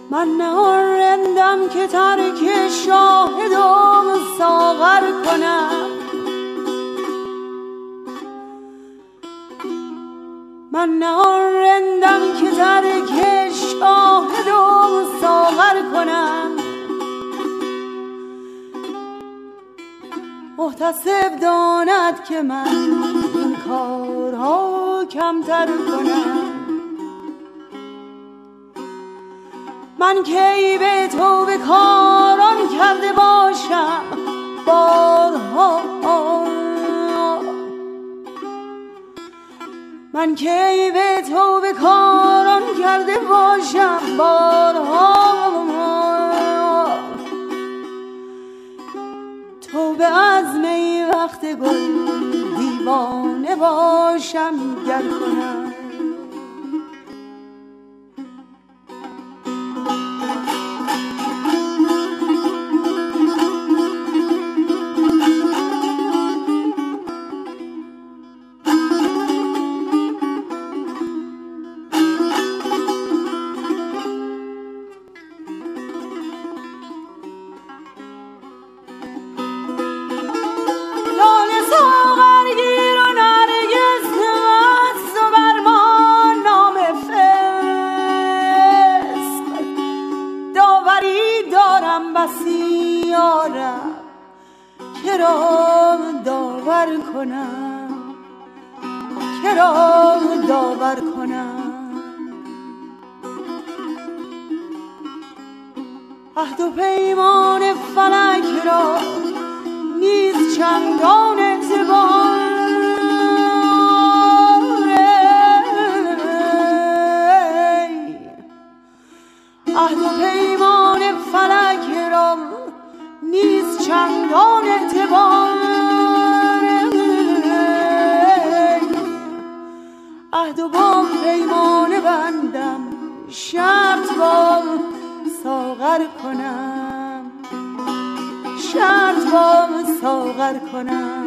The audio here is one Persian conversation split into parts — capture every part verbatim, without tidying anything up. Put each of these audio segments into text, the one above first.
من نه رندم که ترک شاهدم ساغر کنم، من نه رندم که ترک شاهدم ساغر کنم. محتسب داند که من این کارها کمتر کنم. من کی به تو به کاران کرده باشم بارها، من کی به تو به کاران کرده باشم بارها. تو به عزم این وقت گل دیوانه باشم گر کنم. کرا داور کنم، کرا داور کنم. عهد و پیمان فلک را نیز چندان اعتبار، عهد و پیمان فلک را نیز چندان اعتبار. عهد و با پیمانه بندم، شرط با ساغر کنم، شرط با ساغر کنم.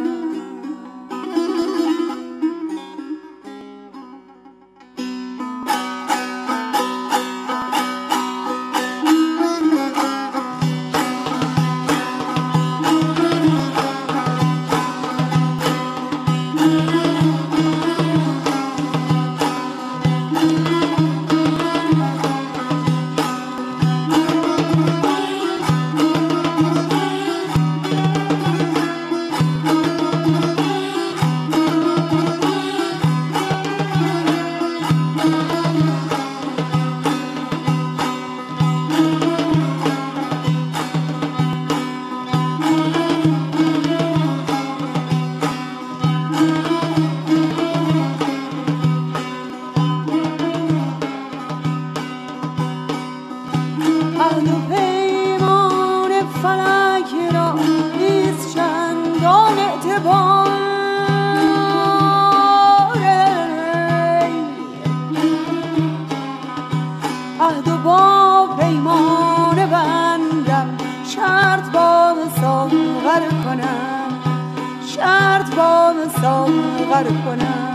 عهد و با پیمانه بندم، شرط با ساغر کنم، شرط با ساغر کنم.